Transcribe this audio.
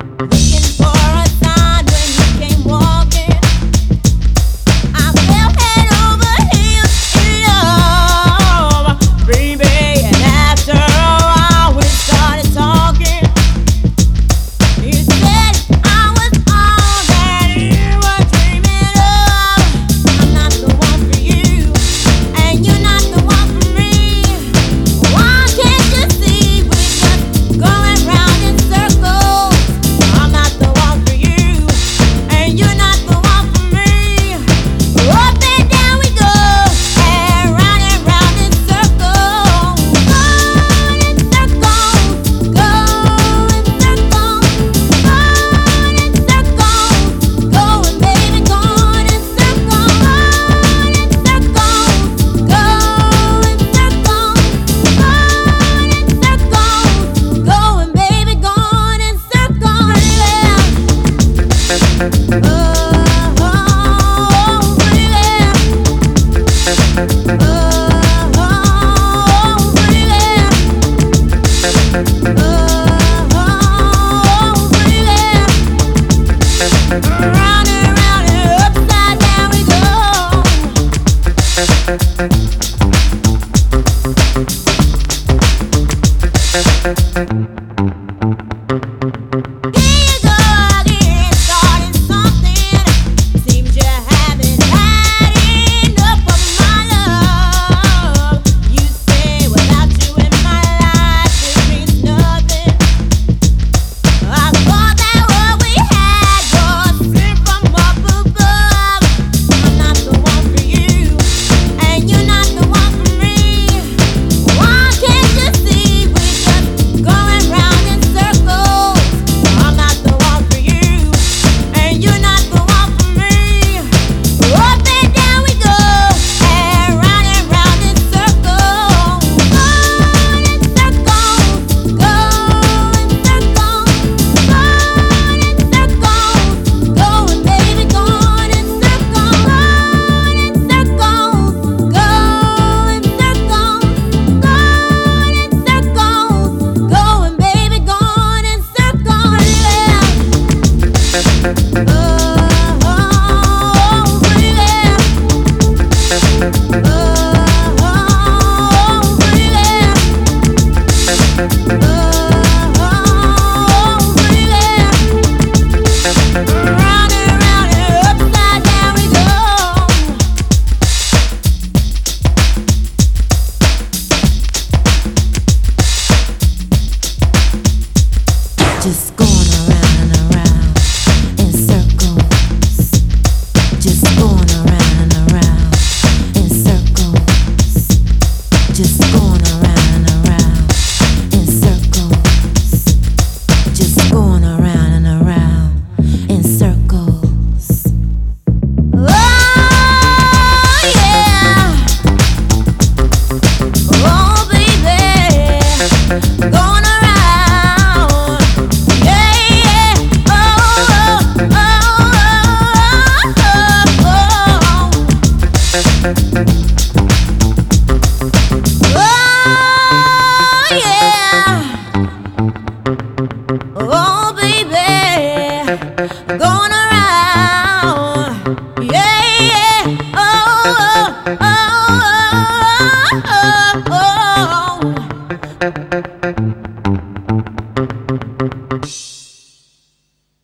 Looking for a sign when you came walking. I fell head over heels in love, baby. And after a while we started talking. You said I was all that you were dreaming of. I'm not the one for you, and you're not the one for me. Why can't you see we're just going round in circles? I'm not the one for you, and you're not the one for me. Up and down we go, and round in circles. Going in circles, go in circles. Going in circles, going baby, going in circles. Going in circles, go in circles. Going in circles, going baby, going in circles. Yeah.